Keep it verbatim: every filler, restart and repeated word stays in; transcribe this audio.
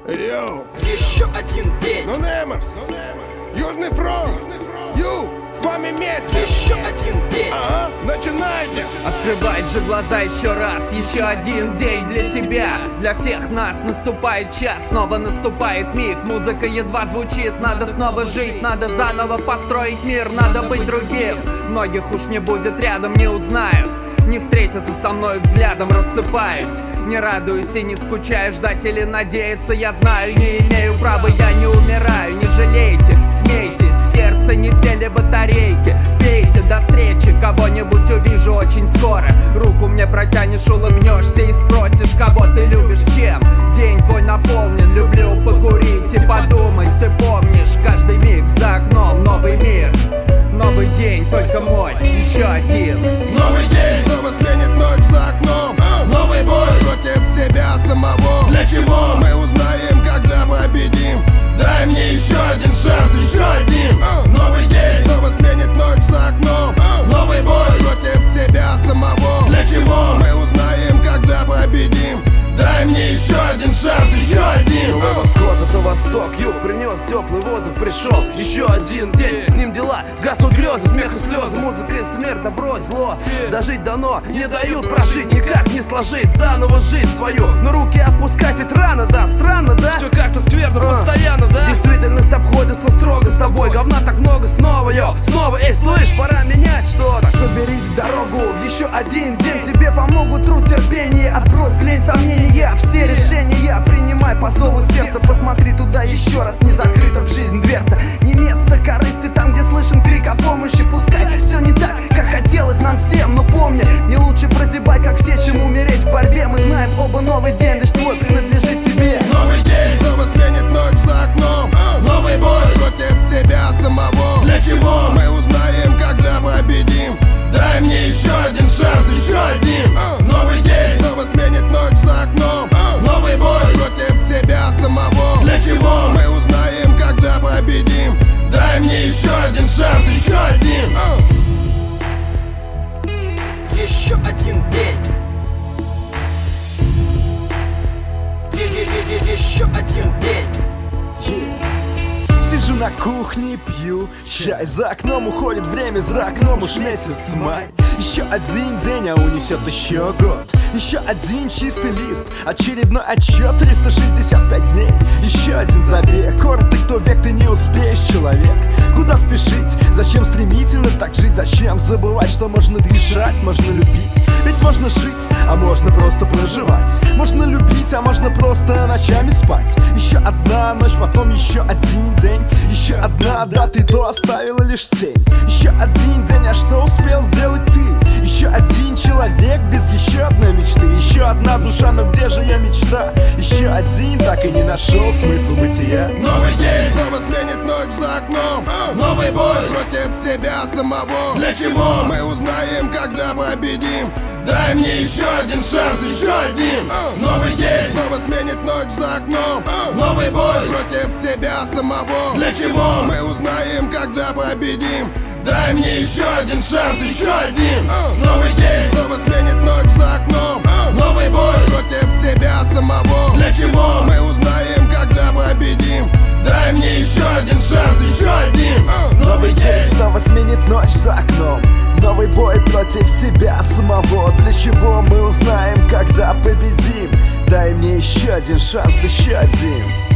Йоу! Еще один день. Ну Немерс! Южный фронт! Ю! С вами вместе! Еще один день. Ага, начинайте! Открывай же глаза еще раз. Еще один день для тебя. Для всех нас наступает час. Снова наступает миг. Музыка едва звучит. Надо снова жить. Надо заново построить мир. Надо быть другим. Многих уж не будет рядом, не узнают. Не встретятся со мной взглядом, рассыпаюсь. Не радуюсь и не скучаю, ждать или надеяться. Я знаю, не имею права, я не умираю. Не жалейте, смейтесь, в сердце не сели батарейки. Пейте, до встречи, кого-нибудь увижу очень скоро. Руку мне протянешь, улыбнешься и спросишь, кого ты любишь, чем. День твой наполнен, люблю покурить и подумать. Ты помнишь, каждый миг за окном новый мир. Новый день, только мой, еще один. Новый день снова сменит ночь за окном. Новый бой против себя самого. Для чего мы узнаем, когда победим? Дай мне еще один шанс, еще один. Новый день снова сменит ночь за окном. Новый бой против себя самого. Для чего мы узнаем, когда победим? Дай мне еще один шанс, еще один. То восход, это восток, юг принес теплый воздух, пришел еще один день. С ним дела, гаснут грезы, смех и слезы, музыка и смерть, добро и зло. Дожить дано, не дают прожить, никак не сложить заново жизнь свою. Но руки опускать ведь рано, да, странно, да? Все как-то скверно, а. постоянно, да? Действительность обходится строго с тобой, говна так много, снова, йо, снова, эй, слышь, пора менять что-то. Соберись в дорогу, в еще один день. Тебе помогут труд, терпение, отбрось лень, сомнения. Все решения принимай по зову сердца. Посмотри туда еще раз, не закрыта в жизнь дверца. Не место корысти там, где слышен крик о помощи. Пускай все не так, как хотелось нам всем, но помни, не лучше прозябать, как все, чем умереть в борьбе. Мы знаем оба, новый день лишь твой принадлежит тебе. Новый день снова сменит ночь за окном. Новый бой против себя самого. Для чего мы узнаем, когда победим? Дай мне еще один шанс, еще один. Новый день снова сменит ночь за окном. Новый бой против себя самого. Для чего мы узнаем, когда победим? Дай мне еще один шанс, еще один. Еще один день. Еще один день. Сижу на кухне и пью чай. За окном уходит время, за окном уж месяц май. Еще один день, а унесет еще год. Еще один чистый лист, очередной отчет, триста шестьдесят пять дней. Еще один забег, коротко, кто век, ты не успеешь, человек. Куда спешить? Зачем стремительно так жить? Зачем забывать, что можно дышать, можно любить? Ведь можно жить, а можно просто проживать. Можно любить, а можно просто ночами спать. Еще одна ночь, потом еще один день. Еще одна, да, ты то оставила лишь тень. Еще один день, а что успел сделать ты? Еще один человек без еще одной мечты. Еще одна душа, но где же ее мечта? Еще один так и не нашел смысл бытия. Новый день снова сменит ночь за окном. Новый бой против себя самого. Для чего мы узнаем, когда победим? Дай мне еще один шанс, еще один. Новый день снова сменит ночь за окном. Новый бой против себя самого. Для чего мы узнаем, когда победим? Дай мне еще один шанс, еще один. Новый день снова сменит ночь за окном. Новый бой против себя самого. Для чего мы узнаем, когда победим? Дай мне еще один шанс, еще один. Новый день снова сменит ночь за окном. Новый бой против себя самого. Для чего мы узнаем, когда победим? Дай мне еще один шанс, еще один.